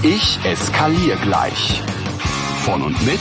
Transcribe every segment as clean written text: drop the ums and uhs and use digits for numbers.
Ich eskaliere gleich. Von und mit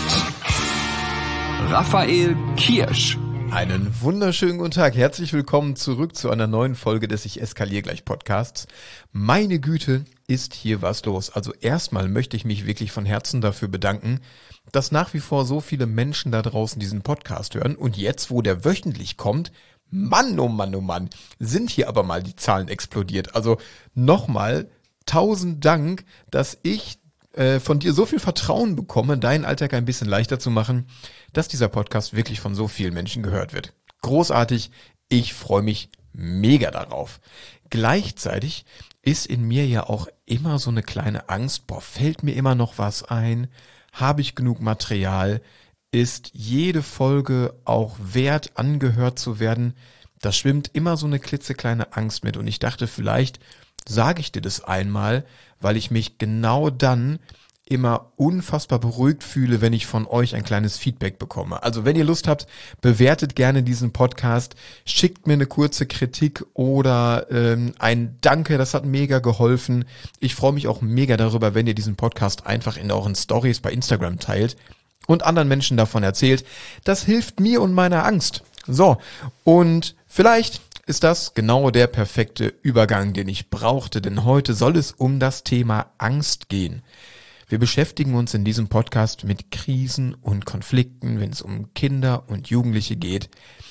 Raphael Kirsch. Einen wunderschönen guten Tag. Herzlich willkommen zurück zu einer neuen Folge des Ich eskaliere gleich Podcasts. Meine Güte, ist hier was los. Also erstmal möchte ich mich wirklich von Herzen dafür bedanken, dass nach wie vor so viele Menschen da draußen diesen Podcast hören. Und jetzt, wo der wöchentlich kommt, Mann, oh Mann, oh Mann, sind hier aber mal die Zahlen explodiert. Also nochmal 1000 Dank, dass ich von dir so viel Vertrauen bekomme, deinen Alltag ein bisschen leichter zu machen, dass dieser Podcast wirklich von so vielen Menschen gehört wird. Großartig, ich freue mich mega darauf. Gleichzeitig ist in mir ja auch immer so eine kleine Angst, fällt mir immer noch was ein? Habe ich genug Material? Ist jede Folge auch wert, angehört zu werden? Da schwimmt immer so eine klitzekleine Angst mit und ich dachte, vielleicht sage ich dir das einmal, weil ich mich genau dann immer unfassbar beruhigt fühle, wenn ich von euch ein kleines Feedback bekomme. Also wenn ihr Lust habt, bewertet gerne diesen Podcast, schickt mir eine kurze Kritik oder ein Danke, das hat mega geholfen. Ich freue mich auch mega darüber, wenn ihr diesen Podcast einfach in euren Stories bei Instagram teilt und anderen Menschen davon erzählt. Das hilft mir und meiner Angst. So, und vielleicht ist das genau der perfekte Übergang, den ich brauchte, denn heute soll es um das Thema Angst gehen. Wir beschäftigen uns in diesem Podcast mit Krisen und Konflikten, wenn es um Kinder und Jugendliche geht.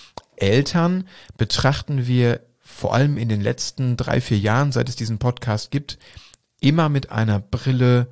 Eltern betrachten wir vor allem in den letzten 3-4 Jahren, seit es diesen Podcast gibt, immer mit einer Brille,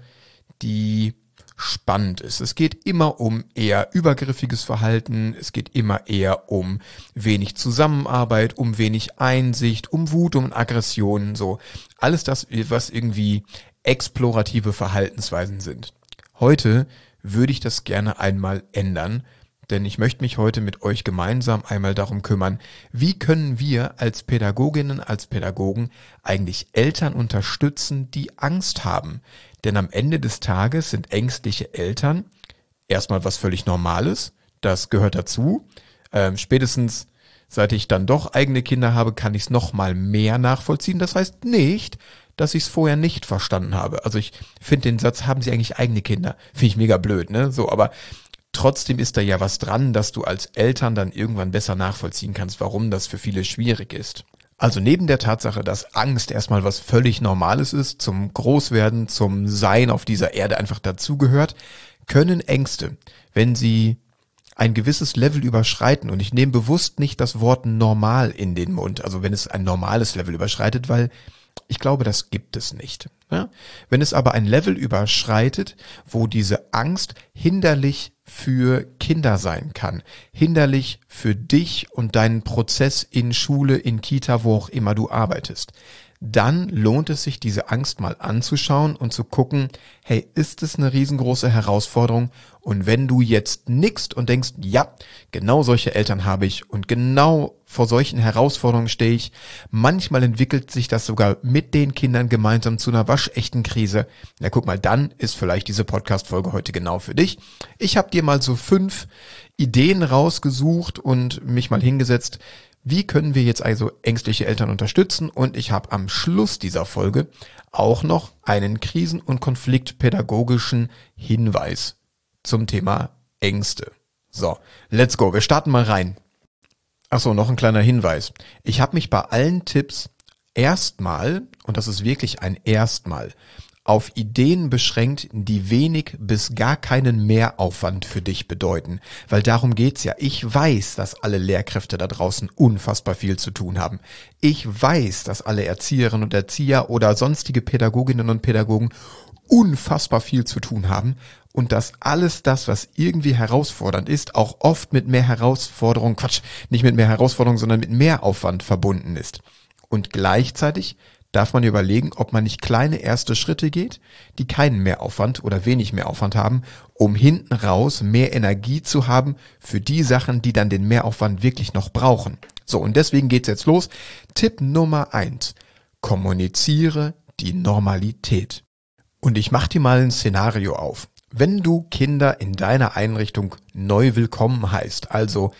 die spannend ist. Es geht immer um eher übergriffiges Verhalten, es geht immer eher um wenig Zusammenarbeit, um wenig Einsicht, um Wut, um Aggressionen, so. Alles das, was irgendwie explorative Verhaltensweisen sind. Heute würde ich das gerne einmal ändern, denn ich möchte mich heute mit euch gemeinsam einmal darum kümmern, wie können wir als Pädagoginnen, als Pädagogen eigentlich Eltern unterstützen, die Angst haben. Denn am Ende des Tages sind ängstliche Eltern erstmal was völlig Normales, das gehört dazu. Spätestens seit ich dann doch eigene Kinder habe, kann ich es noch mal mehr nachvollziehen. Das heißt nicht, dass ich es vorher nicht verstanden habe. Also ich finde den Satz, haben Sie eigentlich eigene Kinder? Finde ich mega blöd, ne? So, aber trotzdem ist da ja was dran, dass du als Eltern dann irgendwann besser nachvollziehen kannst, warum das für viele schwierig ist. Also neben der Tatsache, dass Angst erstmal was völlig Normales ist, zum Großwerden, zum Sein auf dieser Erde einfach dazugehört, können Ängste, wenn sie ein gewisses Level überschreiten, und ich nehme bewusst nicht das Wort normal in den Mund, also wenn es ein normales Level überschreitet, weil ich glaube, das gibt es nicht. Ja? Wenn es aber ein Level überschreitet, wo diese Angst hinderlich für Kinder sein kann, hinderlich für dich und deinen Prozess in Schule, in Kita, wo auch immer du arbeitest, dann lohnt es sich, diese Angst mal anzuschauen und zu gucken, hey, ist es eine riesengroße Herausforderung? Und wenn du jetzt nickst und denkst, ja, genau solche Eltern habe ich und genau vor solchen Herausforderungen stehe ich, manchmal entwickelt sich das sogar mit den Kindern gemeinsam zu einer waschechten Krise. Na guck mal, dann ist vielleicht diese Podcast-Folge heute genau für dich. Ich habe dir mal so 5 Ideen rausgesucht und mich mal hingesetzt, wie können wir jetzt also ängstliche Eltern unterstützen? Und ich habe am Schluss dieser Folge auch noch einen krisen- und konfliktpädagogischen Hinweis zum Thema Ängste. So, let's go. Wir starten mal rein. Achso, noch ein kleiner Hinweis. Ich habe mich bei allen Tipps erstmal, und das ist wirklich ein Erstmal, auf Ideen beschränkt, die wenig bis gar keinen Mehraufwand für dich bedeuten. Weil darum geht's ja. Ich weiß, dass alle Lehrkräfte da draußen unfassbar viel zu tun haben. Ich weiß, dass alle Erzieherinnen und Erzieher oder sonstige Pädagoginnen und Pädagogen unfassbar viel zu tun haben und dass alles das, was irgendwie herausfordernd ist, auch oft mit mehr Herausforderung, nicht mit mehr Herausforderung, sondern mit mehr Aufwand verbunden ist. Und gleichzeitig darf man überlegen, ob man nicht kleine erste Schritte geht, die keinen Mehraufwand oder wenig Mehraufwand haben, um hinten raus mehr Energie zu haben für die Sachen, die dann den Mehraufwand wirklich noch brauchen. So, und deswegen geht's jetzt los. Tipp Nummer 1. Kommuniziere die Normalität. Und ich mache dir mal ein Szenario auf. Wenn du Kinder in deiner Einrichtung neu willkommen heißt, also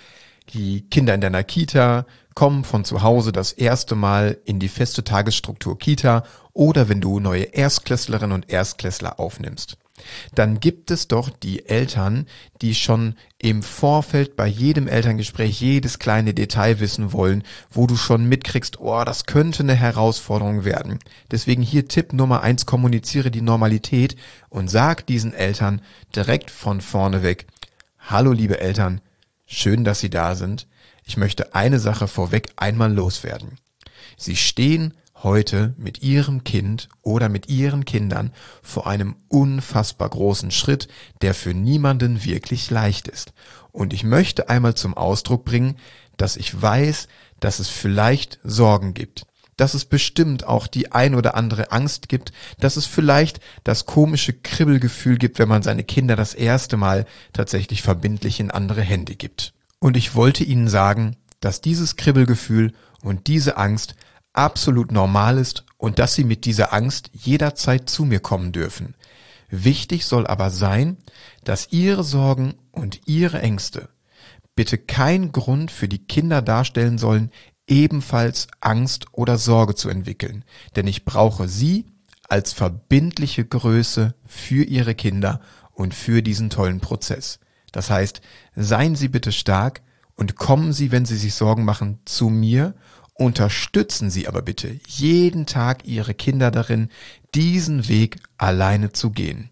Die Kinder in deiner Kita kommen von zu Hause das erste Mal in die feste Tagesstruktur Kita oder wenn du neue Erstklässlerinnen und Erstklässler aufnimmst. Dann gibt es doch die Eltern, die schon im Vorfeld bei jedem Elterngespräch jedes kleine Detail wissen wollen, wo du schon mitkriegst, oh, das könnte eine Herausforderung werden. Deswegen hier Tipp Nummer 1, kommuniziere die Normalität und sag diesen Eltern direkt von vorne weg: Hallo liebe Eltern, schön, dass Sie da sind. Ich möchte eine Sache vorweg einmal loswerden. Sie stehen heute mit Ihrem Kind oder mit Ihren Kindern vor einem unfassbar großen Schritt, der für niemanden wirklich leicht ist. Und ich möchte einmal zum Ausdruck bringen, dass ich weiß, dass es vielleicht Sorgen gibt, dass es bestimmt auch die ein oder andere Angst gibt, dass es vielleicht das komische Kribbelgefühl gibt, wenn man seine Kinder das erste Mal tatsächlich verbindlich in andere Hände gibt. Und ich wollte Ihnen sagen, dass dieses Kribbelgefühl und diese Angst absolut normal ist und dass Sie mit dieser Angst jederzeit zu mir kommen dürfen. Wichtig soll aber sein, dass Ihre Sorgen und Ihre Ängste bitte kein Grund für die Kinder darstellen sollen, ebenfalls Angst oder Sorge zu entwickeln. Denn ich brauche Sie als verbindliche Größe für Ihre Kinder und für diesen tollen Prozess. Das heißt, seien Sie bitte stark und kommen Sie, wenn Sie sich Sorgen machen, zu mir. Unterstützen Sie aber bitte jeden Tag Ihre Kinder darin, diesen Weg alleine zu gehen.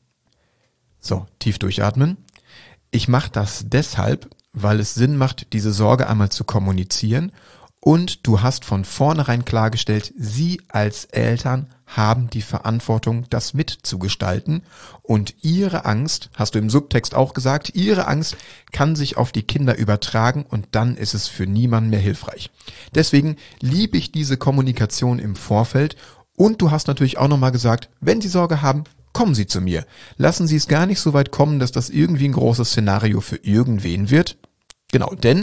So, tief durchatmen. Ich mache das deshalb, weil es Sinn macht, diese Sorge einmal zu kommunizieren, und du hast von vornherein klargestellt, Sie als Eltern haben die Verantwortung, das mitzugestalten, und Ihre Angst, hast du im Subtext auch gesagt, Ihre Angst kann sich auf die Kinder übertragen und dann ist es für niemanden mehr hilfreich. Deswegen liebe ich diese Kommunikation im Vorfeld, und du hast natürlich auch nochmal gesagt, wenn Sie Sorge haben, kommen Sie zu mir. Lassen Sie es gar nicht so weit kommen, dass das irgendwie ein großes Szenario für irgendwen wird. Genau, denn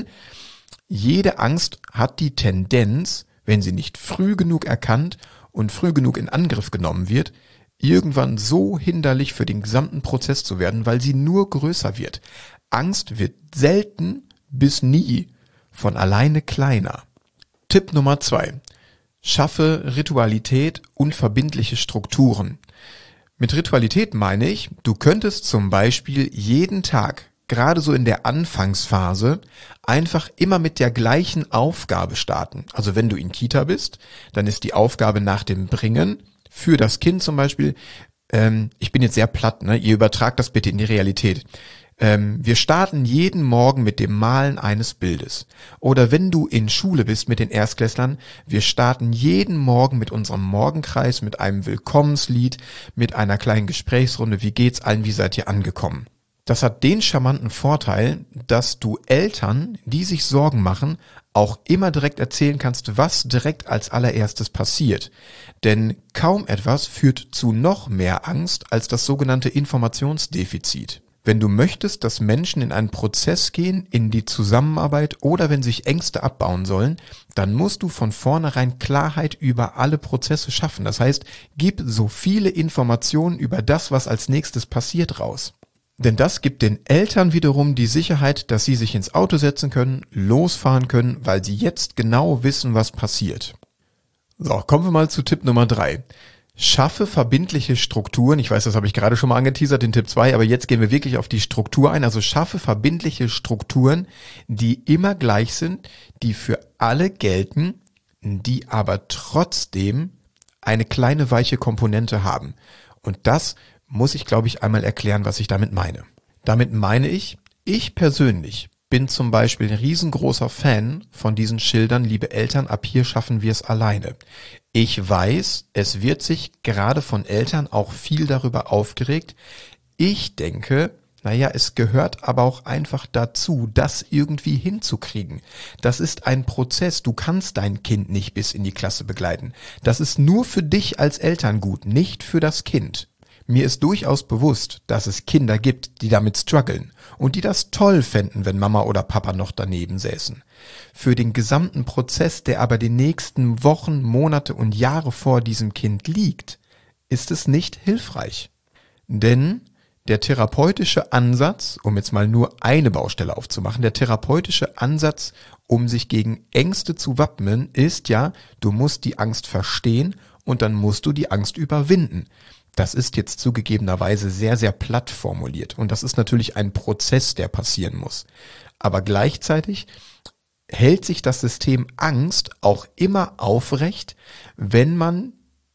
jede Angst hat die Tendenz, wenn sie nicht früh genug erkannt und früh genug in Angriff genommen wird, irgendwann so hinderlich für den gesamten Prozess zu werden, weil sie nur größer wird. Angst wird selten bis nie von alleine kleiner. Tipp Nummer 2. Schaffe Ritualität und verbindliche Strukturen. Mit Ritualität meine ich, du könntest zum Beispiel jeden Tag, gerade so in der Anfangsphase, einfach immer mit der gleichen Aufgabe starten. Also wenn du in Kita bist, dann ist die Aufgabe nach dem Bringen für das Kind zum Beispiel, ich bin jetzt sehr platt, ne? Ihr übertragt das bitte in die Realität. Wir starten jeden Morgen mit dem Malen eines Bildes. Oder wenn du in Schule bist mit den Erstklässlern, wir starten jeden Morgen mit unserem Morgenkreis, mit einem Willkommenslied, mit einer kleinen Gesprächsrunde. Wie geht's allen? Wie seid ihr angekommen? Das hat den charmanten Vorteil, dass du Eltern, die sich Sorgen machen, auch immer direkt erzählen kannst, was direkt als allererstes passiert. Denn kaum etwas führt zu noch mehr Angst als das sogenannte Informationsdefizit. Wenn du möchtest, dass Menschen in einen Prozess gehen, in die Zusammenarbeit oder wenn sich Ängste abbauen sollen, dann musst du von vornherein Klarheit über alle Prozesse schaffen. Das heißt, gib so viele Informationen über das, was als nächstes passiert, raus. Denn das gibt den Eltern wiederum die Sicherheit, dass sie sich ins Auto setzen können, losfahren können, weil sie jetzt genau wissen, was passiert. So, kommen wir mal zu Tipp Nummer 3. Schaffe verbindliche Strukturen. Ich weiß, das habe ich gerade schon mal angeteasert, den Tipp 2, aber jetzt gehen wir wirklich auf die Struktur ein. Also schaffe verbindliche Strukturen, die immer gleich sind, die für alle gelten, die aber trotzdem eine kleine weiche Komponente haben. Und das muss ich, glaube ich, einmal erklären, was ich damit meine. Damit meine ich persönlich bin zum Beispiel ein riesengroßer Fan von diesen Schildern, liebe Eltern, ab hier schaffen wir es alleine. Ich weiß, es wird sich gerade von Eltern auch viel darüber aufgeregt. Ich denke, es gehört aber auch einfach dazu, das irgendwie hinzukriegen. Das ist ein Prozess. Du kannst dein Kind nicht bis in die Klasse begleiten. Das ist nur für dich als Eltern gut, nicht für das Kind. Mir ist durchaus bewusst, dass es Kinder gibt, die damit strugglen und die das toll fänden, wenn Mama oder Papa noch daneben säßen. Für den gesamten Prozess, der aber die nächsten Wochen, Monate und Jahre vor diesem Kind liegt, ist es nicht hilfreich. Denn der therapeutische Ansatz, um jetzt mal nur eine Baustelle aufzumachen, der therapeutische Ansatz, um sich gegen Ängste zu wappnen, ist ja, du musst die Angst verstehen und dann musst du die Angst überwinden. Das ist jetzt zugegebenerweise sehr, sehr platt formuliert und das ist natürlich ein Prozess, der passieren muss. Aber gleichzeitig hält sich das System Angst auch immer aufrecht, wenn man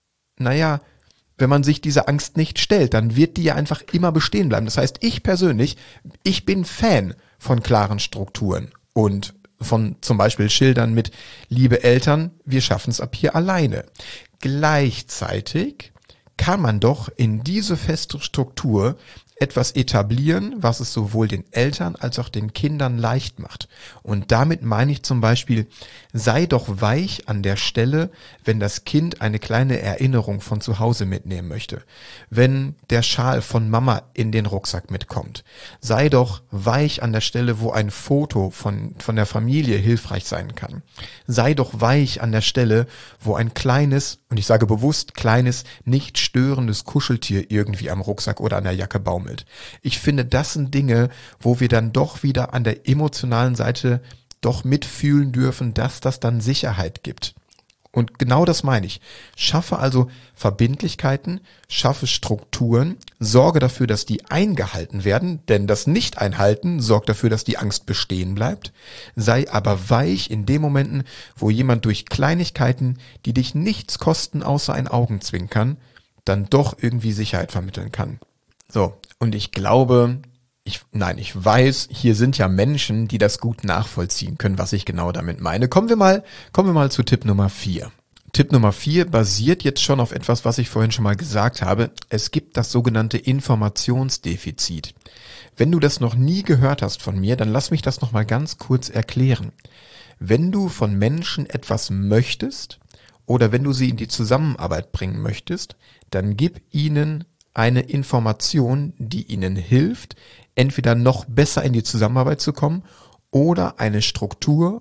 sich dieser Angst nicht stellt, dann wird die ja einfach immer bestehen bleiben. Das heißt, ich persönlich, ich bin Fan von klaren Strukturen und von zum Beispiel Schildern mit liebe Eltern, wir schaffen es ab hier alleine. Gleichzeitig kann man doch in diese feste Struktur etwas etablieren, was es sowohl den Eltern als auch den Kindern leicht macht. Und damit meine ich zum Beispiel, sei doch weich an der Stelle, wenn das Kind eine kleine Erinnerung von zu Hause mitnehmen möchte. Wenn der Schal von Mama in den Rucksack mitkommt. Sei doch weich an der Stelle, wo ein Foto von der Familie hilfreich sein kann. Sei doch weich an der Stelle, wo ein kleines, und ich sage bewusst kleines, nicht störendes Kuscheltier irgendwie am Rucksack oder an der Jacke baumelt. Ich finde, das sind Dinge, wo wir dann doch wieder an der emotionalen Seite doch mitfühlen dürfen, dass das dann Sicherheit gibt. Und genau das meine ich. Schaffe also Verbindlichkeiten, schaffe Strukturen, sorge dafür, dass die eingehalten werden, denn das Nicht-Einhalten sorgt dafür, dass die Angst bestehen bleibt. Sei aber weich in den Momenten, wo jemand durch Kleinigkeiten, die dich nichts kosten, außer ein Augenzwinkern, dann doch irgendwie Sicherheit vermitteln kann. So, und ich glaube, ich weiß, hier sind ja Menschen, die das gut nachvollziehen können, was ich genau damit meine. Kommen wir mal zu Tipp Nummer 4. Tipp Nummer 4 basiert jetzt schon auf etwas, was ich vorhin schon mal gesagt habe. Es gibt das sogenannte Informationsdefizit. Wenn du das noch nie gehört hast von mir, dann lass mich das noch mal ganz kurz erklären. Wenn du von Menschen etwas möchtest oder wenn du sie in die Zusammenarbeit bringen möchtest, dann gib ihnen eine Information, die ihnen hilft, entweder noch besser in die Zusammenarbeit zu kommen oder eine Struktur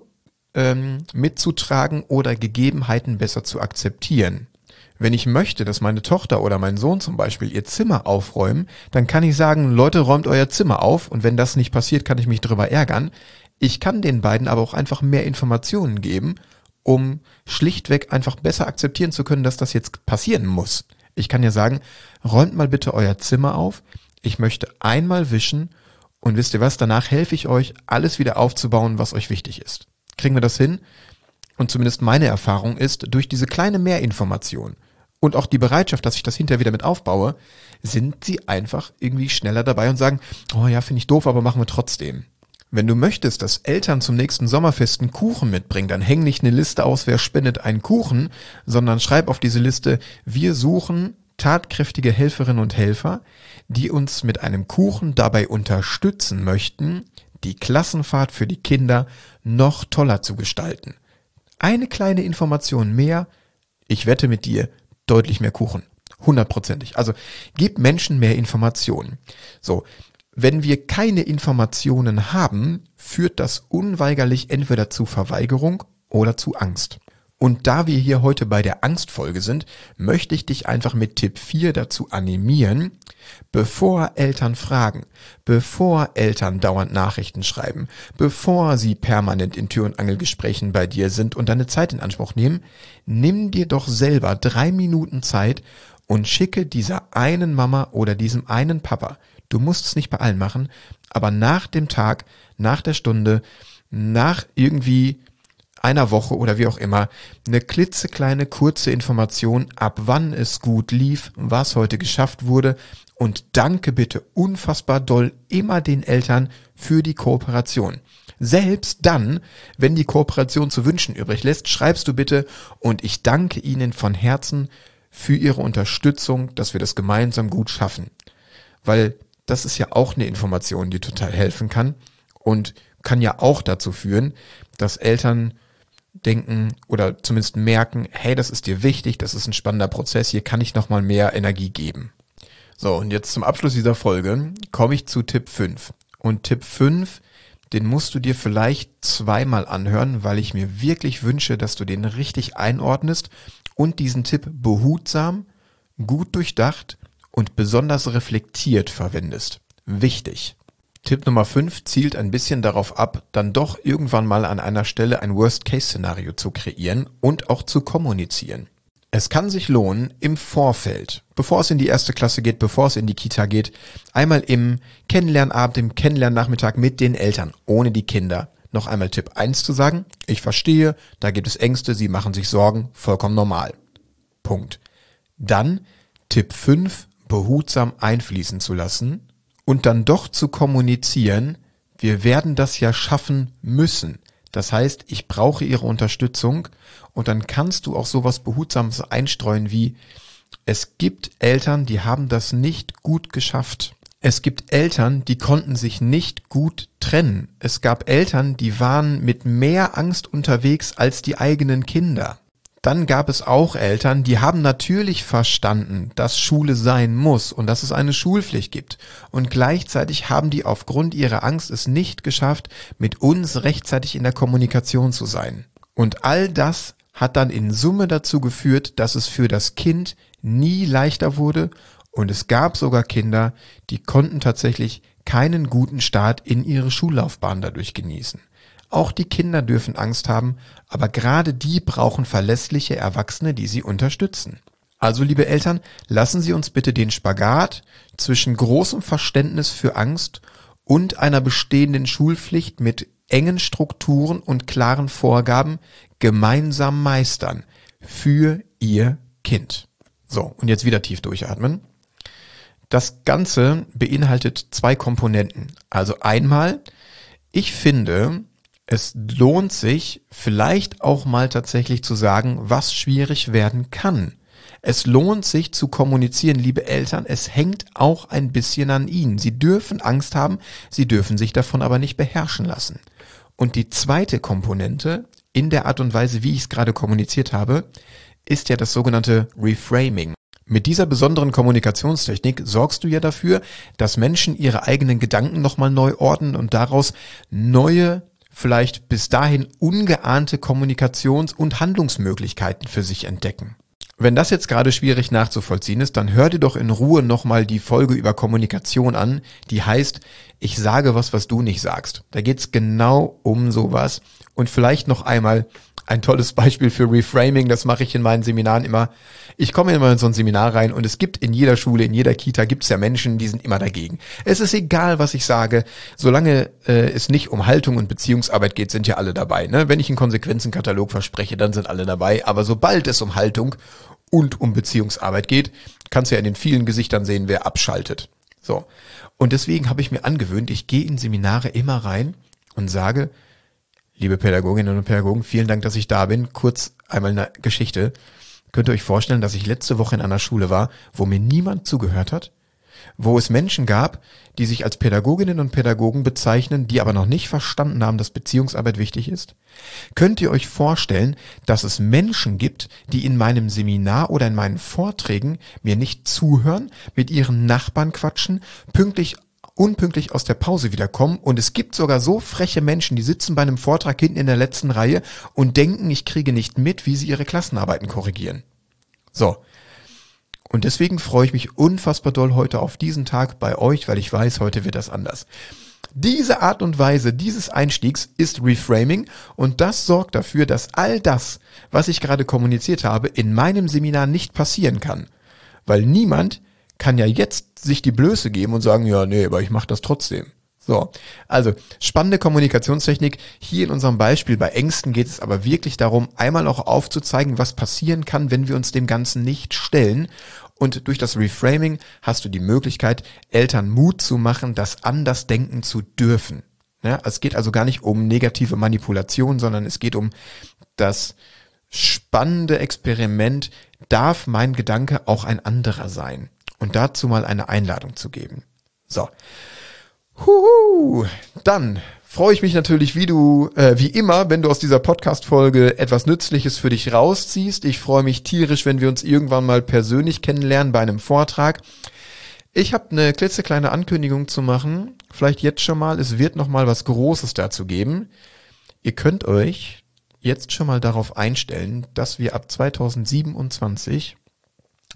mitzutragen oder Gegebenheiten besser zu akzeptieren. Wenn ich möchte, dass meine Tochter oder mein Sohn zum Beispiel ihr Zimmer aufräumen, dann kann ich sagen, Leute, räumt euer Zimmer auf und wenn das nicht passiert, kann ich mich drüber ärgern. Ich kann den beiden aber auch einfach mehr Informationen geben, um schlichtweg einfach besser akzeptieren zu können, dass das jetzt passieren muss. Ich kann ja sagen, räumt mal bitte euer Zimmer auf, ich möchte einmal wischen und wisst ihr was, danach helfe ich euch, alles wieder aufzubauen, was euch wichtig ist. Kriegen wir das hin? Und zumindest meine Erfahrung ist, durch diese kleine Mehrinformation und auch die Bereitschaft, dass ich das hinterher wieder mit aufbaue, sind sie einfach irgendwie schneller dabei und sagen, oh ja, finde ich doof, aber machen wir trotzdem. Wenn du möchtest, dass Eltern zum nächsten Sommerfest einen Kuchen mitbringen, dann häng nicht eine Liste aus, wer spendet einen Kuchen, sondern schreib auf diese Liste, wir suchen tatkräftige Helferinnen und Helfer, die uns mit einem Kuchen dabei unterstützen möchten, die Klassenfahrt für die Kinder noch toller zu gestalten. Eine kleine Information mehr, ich wette mit dir, deutlich mehr Kuchen. 100%. Also gib Menschen mehr Informationen. So. Wenn wir keine Informationen haben, führt das unweigerlich entweder zu Verweigerung oder zu Angst. Und da wir hier heute bei der Angstfolge sind, möchte ich dich einfach mit Tipp 4 dazu animieren, bevor Eltern fragen, bevor Eltern dauernd Nachrichten schreiben, bevor sie permanent in Tür- und Angelgesprächen bei dir sind und deine Zeit in Anspruch nehmen, nimm dir doch selber 3 Minuten Zeit und schicke dieser einen Mama oder diesem einen Papa, du musst es nicht bei allen machen, aber nach dem Tag, nach der Stunde, nach irgendwie einer Woche oder wie auch immer, eine klitzekleine, kurze Information, ab wann es gut lief, was heute geschafft wurde und danke bitte unfassbar doll immer den Eltern für die Kooperation. Selbst dann, wenn die Kooperation zu wünschen übrig lässt, schreibst du bitte und ich danke Ihnen von Herzen für Ihre Unterstützung, dass wir das gemeinsam gut schaffen. Weil das ist ja auch eine Information, die total helfen kann und kann ja auch dazu führen, dass Eltern denken oder zumindest merken, hey, das ist dir wichtig, das ist ein spannender Prozess, hier kann ich nochmal mehr Energie geben. So, und jetzt zum Abschluss dieser Folge komme ich zu Tipp 5. Und Tipp 5, den musst du dir vielleicht zweimal anhören, weil ich mir wirklich wünsche, dass du den richtig einordnest und diesen Tipp behutsam, gut durchdacht und besonders reflektiert verwendest. Wichtig. Tipp Nummer 5 zielt ein bisschen darauf ab, dann doch irgendwann mal an einer Stelle ein Worst-Case-Szenario zu kreieren und auch zu kommunizieren. Es kann sich lohnen, im Vorfeld, bevor es in die erste Klasse geht, bevor es in die Kita geht, einmal im Kennenlernabend, im Kennenlernnachmittag mit den Eltern, ohne die Kinder, noch einmal Tipp 1 zu sagen: Ich verstehe, da gibt es Ängste, Sie machen sich Sorgen, vollkommen normal. Punkt. Dann Tipp 5, behutsam einfließen zu lassen und dann doch zu kommunizieren: Wir werden das ja schaffen müssen. Das heißt, ich brauche Ihre Unterstützung, und dann kannst du auch sowas Behutsames einstreuen wie: Es gibt Eltern, die haben das nicht gut geschafft. Es gibt Eltern, die konnten sich nicht gut trennen. Es gab Eltern, die waren mit mehr Angst unterwegs als die eigenen Kinder. Dann gab es auch Eltern, die haben natürlich verstanden, dass Schule sein muss und dass es eine Schulpflicht gibt. Und gleichzeitig haben die aufgrund ihrer Angst es nicht geschafft, mit uns rechtzeitig in der Kommunikation zu sein. Und all das hat dann in Summe dazu geführt, dass es für das Kind nie leichter wurde, und es gab sogar Kinder, die konnten tatsächlich keinen guten Start in ihre Schullaufbahn dadurch genießen. Auch die Kinder dürfen Angst haben, aber gerade die brauchen verlässliche Erwachsene, die sie unterstützen. Also, liebe Eltern, lassen Sie uns bitte den Spagat zwischen großem Verständnis für Angst und einer bestehenden Schulpflicht mit engen Strukturen und klaren Vorgaben gemeinsam meistern für Ihr Kind. So, und jetzt wieder tief durchatmen. Das Ganze beinhaltet 2 Komponenten. Also einmal, ich finde, es lohnt sich, vielleicht auch mal tatsächlich zu sagen, was schwierig werden kann. Es lohnt sich zu kommunizieren, liebe Eltern, es hängt auch ein bisschen an Ihnen. Sie dürfen Angst haben, Sie dürfen sich davon aber nicht beherrschen lassen. Und die zweite Komponente, in der Art und Weise, wie ich es gerade kommuniziert habe, ist ja das sogenannte Reframing. Mit dieser besonderen Kommunikationstechnik sorgst du ja dafür, dass Menschen ihre eigenen Gedanken nochmal neu ordnen und daraus neue, vielleicht bis dahin ungeahnte Kommunikations- und Handlungsmöglichkeiten für sich entdecken. Wenn das jetzt gerade schwierig nachzuvollziehen ist, dann hör dir doch in Ruhe nochmal die Folge über Kommunikation an, die heißt: Ich sage was du nicht sagst. Da geht's genau um sowas. Und vielleicht noch einmal ein tolles Beispiel für Reframing, das mache ich in meinen Seminaren immer. Ich komme immer in so ein Seminar rein und es gibt in jeder Schule, in jeder Kita gibt es ja Menschen, die sind immer dagegen. Es ist egal, was ich sage, solange es nicht um Haltung und Beziehungsarbeit geht, sind ja alle dabei. Ne? Wenn ich einen Konsequenzenkatalog verspreche, dann sind alle dabei. Aber sobald es um Haltung und um Beziehungsarbeit geht, kannst du ja in den vielen Gesichtern sehen, wer abschaltet. So. Und deswegen habe ich mir angewöhnt, ich gehe in Seminare immer rein und sage: Liebe Pädagoginnen und Pädagogen, vielen Dank, dass ich da bin. Kurz einmal eine Geschichte. Könnt ihr euch vorstellen, dass ich letzte Woche in einer Schule war, wo mir niemand zugehört hat? Wo es Menschen gab, die sich als Pädagoginnen und Pädagogen bezeichnen, die aber noch nicht verstanden haben, dass Beziehungsarbeit wichtig ist? Könnt ihr euch vorstellen, dass es Menschen gibt, die in meinem Seminar oder in meinen Vorträgen mir nicht zuhören, mit ihren Nachbarn quatschen, unpünktlich aus der Pause wiederkommen, und es gibt sogar so freche Menschen, die sitzen bei einem Vortrag hinten in der letzten Reihe und denken, ich kriege nicht mit, wie sie ihre Klassenarbeiten korrigieren. So. Und deswegen freue ich mich unfassbar doll heute auf diesen Tag bei euch, weil ich weiß, heute wird das anders. Diese Art und Weise dieses Einstiegs ist Reframing, und das sorgt dafür, dass all das, was ich gerade kommuniziert habe, in meinem Seminar nicht passieren kann. Weil niemand kann ja jetzt sich die Blöße geben und sagen: Ja, nee, aber ich mache das trotzdem. So, also spannende Kommunikationstechnik. Hier in unserem Beispiel bei Ängsten geht es aber wirklich darum, einmal auch aufzuzeigen, was passieren kann, wenn wir uns dem Ganzen nicht stellen. Und durch das Reframing hast du die Möglichkeit, Eltern Mut zu machen, das anders denken zu dürfen. Ja, es geht also gar nicht um negative Manipulation, sondern es geht um das spannende Experiment: Darf mein Gedanke auch ein anderer sein? Und dazu mal eine Einladung zu geben. So. Dann freue ich mich natürlich wie immer, wenn du aus dieser Podcast-Folge etwas Nützliches für dich rausziehst. Ich freue mich tierisch, wenn wir uns irgendwann mal persönlich kennenlernen bei einem Vortrag. Ich habe eine klitzekleine Ankündigung zu machen. Vielleicht jetzt schon mal, es wird noch mal was Großes dazu geben. Ihr könnt euch jetzt schon mal darauf einstellen, dass wir ab 2027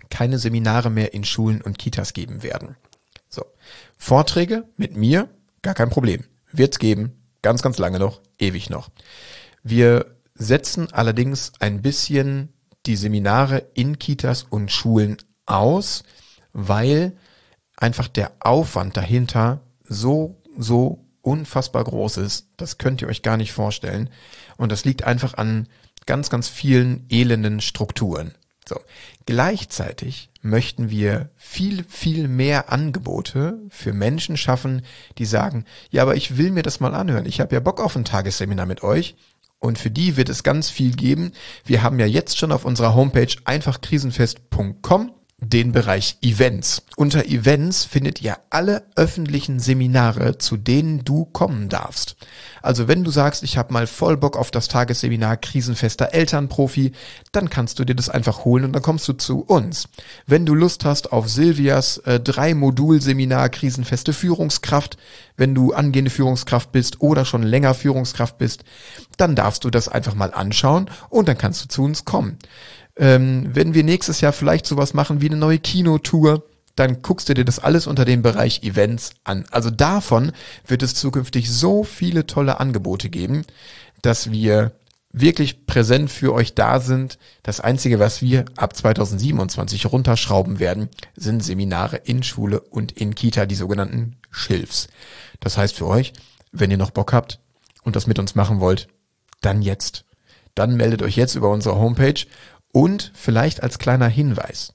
keine Seminare mehr in Schulen und Kitas geben werden. So, Vorträge mit mir, gar kein Problem. Wird's geben, ganz, ganz lange noch, ewig noch. Wir setzen allerdings ein bisschen die Seminare in Kitas und Schulen aus, weil einfach der Aufwand dahinter so unfassbar groß ist. Das könnt ihr euch gar nicht vorstellen. Und das liegt einfach an ganz, ganz vielen elenden Strukturen. So. Gleichzeitig möchten wir viel, viel mehr Angebote für Menschen schaffen, die sagen, ja, aber ich will mir das mal anhören. Ich habe ja Bock auf ein Tagesseminar mit euch. Und für die wird es ganz viel geben. Wir haben ja jetzt schon auf unserer Homepage einfachkrisenfest.com den Bereich Events. Unter Events findet ihr alle öffentlichen Seminare, zu denen du kommen darfst. Also wenn du sagst, ich habe mal voll Bock auf das Tagesseminar Krisenfester Elternprofi, dann kannst du dir das einfach holen und dann kommst du zu uns. Wenn du Lust hast auf Silvias 3-Modul-Seminar Krisenfeste Führungskraft, wenn du angehende Führungskraft bist oder schon länger Führungskraft bist, dann darfst du das einfach mal anschauen und dann kannst du zu uns kommen. Wenn wir nächstes Jahr vielleicht sowas machen wie eine neue Kinotour, dann guckst du dir das alles unter dem Bereich Events an. Also davon wird es zukünftig so viele tolle Angebote geben, dass wir wirklich präsent für euch da sind. Das Einzige, was wir ab 2027 runterschrauben werden, sind Seminare in Schule und in Kita, die sogenannten Schilfs. Das heißt für euch, wenn ihr noch Bock habt und das mit uns machen wollt, dann jetzt. Dann meldet euch jetzt über unsere Homepage. Und vielleicht als kleiner Hinweis,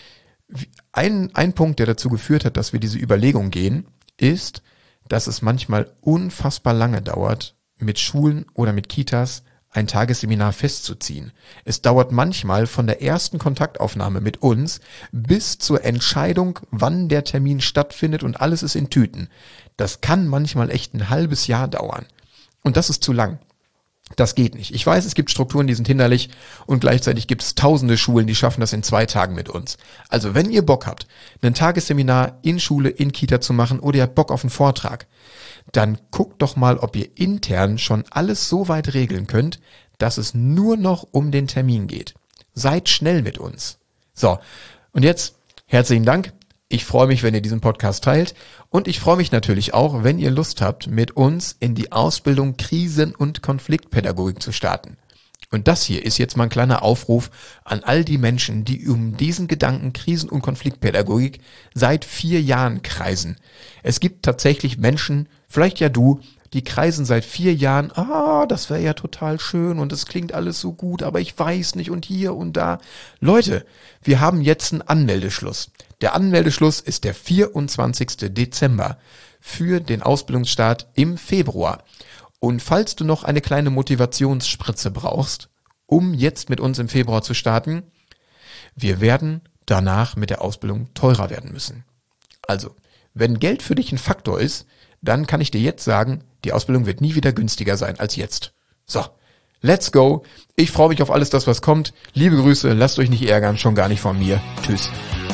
ein Punkt, der dazu geführt hat, dass wir diese Überlegung gehen, ist, dass es manchmal unfassbar lange dauert, mit Schulen oder mit Kitas ein Tagesseminar festzuziehen. Es dauert manchmal von der ersten Kontaktaufnahme mit uns bis zur Entscheidung, wann der Termin stattfindet und alles ist in Tüten. Das kann manchmal echt ein halbes Jahr dauern. Und das ist zu lang. Das geht nicht. Ich weiß, es gibt Strukturen, die sind hinderlich und gleichzeitig gibt es tausende Schulen, die schaffen das in 2 Tagen mit uns. Also wenn ihr Bock habt, ein Tagesseminar in Schule, in Kita zu machen oder ihr habt Bock auf einen Vortrag, dann guckt doch mal, ob ihr intern schon alles so weit regeln könnt, dass es nur noch um den Termin geht. Seid schnell mit uns. So, und jetzt herzlichen Dank. Ich freue mich, wenn ihr diesen Podcast teilt und ich freue mich natürlich auch, wenn ihr Lust habt, mit uns in die Ausbildung Krisen- und Konfliktpädagogik zu starten. Und das hier ist jetzt mal ein kleiner Aufruf an all die Menschen, die um diesen Gedanken Krisen- und Konfliktpädagogik seit 4 Jahren kreisen. Es gibt tatsächlich Menschen, vielleicht ja du, die kreisen seit 4 Jahren, das wäre ja total schön und es klingt alles so gut, aber ich weiß nicht und hier und da. Leute, wir haben jetzt einen Anmeldeschluss. Der Anmeldeschluss ist der 24. Dezember für den Ausbildungsstart im Februar. Und falls du noch eine kleine Motivationsspritze brauchst, um jetzt mit uns im Februar zu starten, wir werden danach mit der Ausbildung teurer werden müssen. Also, wenn Geld für dich ein Faktor ist, dann kann ich dir jetzt sagen, die Ausbildung wird nie wieder günstiger sein als jetzt. So, let's go. Ich freue mich auf alles das, was kommt. Liebe Grüße, lasst euch nicht ärgern, schon gar nicht von mir. Tschüss.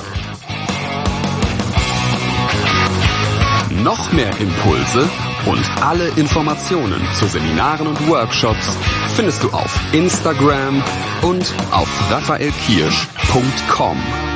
Noch mehr Impulse und alle Informationen zu Seminaren und Workshops findest du auf Instagram und auf raphaelkirsch.com.